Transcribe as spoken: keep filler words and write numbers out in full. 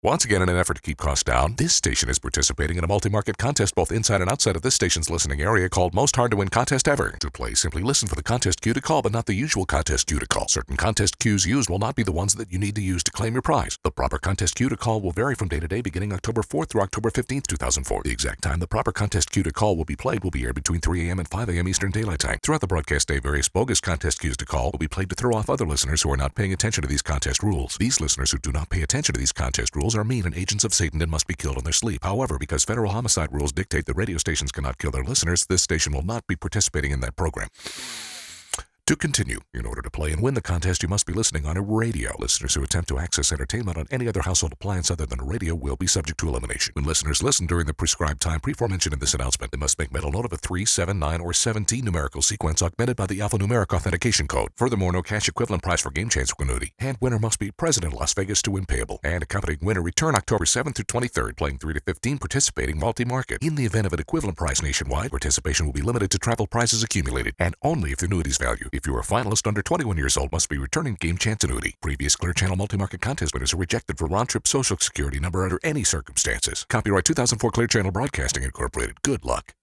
Once again, in an effort to keep costs down, this station is participating in a multi-market contest both inside and outside of this station's listening area called Most Hard to Win Contest Ever. To play, simply listen for the contest cue to call, but not the usual contest cue to call. Certain contest cues used will not be the ones that you need to use to claim your prize. The proper contest cue to call will vary from day to day beginning October fourth through October fifteenth, two thousand four. The exact time the proper contest cue to call will be played will be aired between three a.m. and five a.m. Eastern Daylight Time. Throughout the broadcast day, various bogus contest cues to call will be played to throw off other listeners who are not paying attention to these contest rules. These listeners who do not pay attention to these contest rules are mean and agents of Satan and must be killed in their sleep. However, because federal homicide rules dictate that radio stations cannot kill their listeners, this station will not be participating in that program. To continue, in order to play and win the contest, you must be listening on a radio. Listeners who attempt to access entertainment on any other household appliance other than a radio will be subject to elimination. When listeners listen during the prescribed time pre-mentioned in this announcement, they must make mental note of a three, seven, nine, or seventeen numerical sequence augmented by the alphanumeric authentication code. Furthermore, no cash equivalent prize for Game Changer annuity. And winner must be present in Las Vegas to win payable. And accompanying winner return October seventh through twenty-third, playing three to fifteen, participating multi-market. In the event of an equivalent prize nationwide, participation will be limited to travel prizes accumulated, and only if the annuity's value. If you are a finalist under twenty-one years old, must be returning Game Chance annuity. Previous Clear Channel multi-market contest winners are rejected for round-trip Social Security number under any circumstances. Copyright two thousand four Clear Channel Broadcasting Incorporated. Good luck.